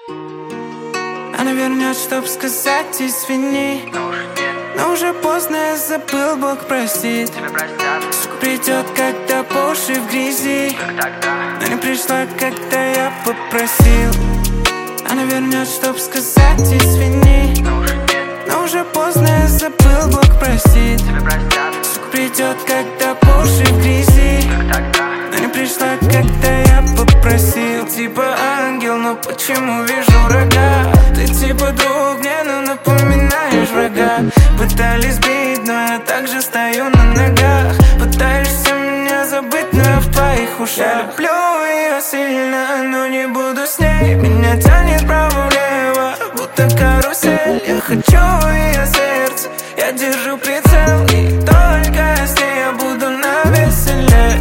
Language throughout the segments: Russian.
Она вернет, чтоб сказать извини, но уже поздно, я забыл, Бог простит. Сука придет, когда по уши в грязи, но не пришла, когда я попросил. Она вернет, чтоб сказать извини, но уже поздно, я забыл, Бог простит. Сука придет, когда по уши в грязи, но не пришла, когда я попросил. Ты типа ангел, но почему вижу рога? Ты типа друг мне, но напоминаешь врага. Пытались бить, но я также стою на ногах. Пытаешься меня забыть, но я в твоих ушах. Я люблю ее сильно, но не буду с ней. Меня тянет вправо-влево, будто карусель. Я хочу ее сердце, я держу прицел, и только с ней я буду навеселе.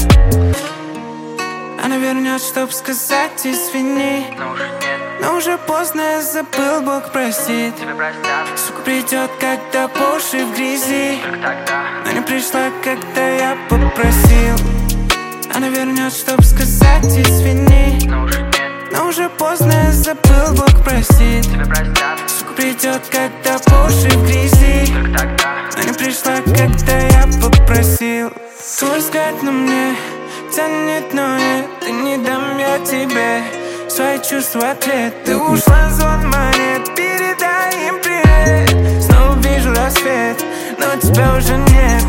Она вернет, чтоб сказать извини, но уже поздно, я забыл, Бог простит. Сука придет, когда по уши в грязи, но не пришла, когда я попросил. Она вернет, чтоб сказать извини, но уже поздно, я забыл, Бог простит. Сука придет, когда по уши в грязи, но не пришла, когда я попросил. Твой взгляд на мне тянет, но это не дам я тебе свои чувства ответ. Ты ушла в звон монет, передай им привет. Снова вижу рассвет, но тебя уже нет.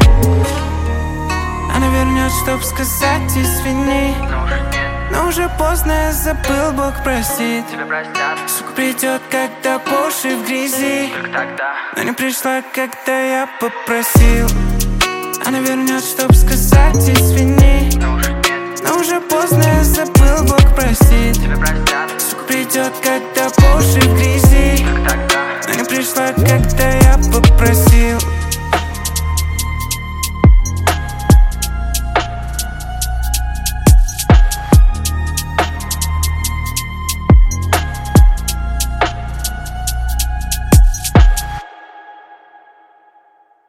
Она вернет, чтоб сказать извини, но уже поздно, я забыл, Бог простит. Сука придет, когда по уши в грязи, но не пришла, когда я попросил. Она вернет, чтоб сказать извини, но уже поздно, я забыл, Бог простит. Сука придет, когда по уши в грязи, но не пришла, когда я попросил.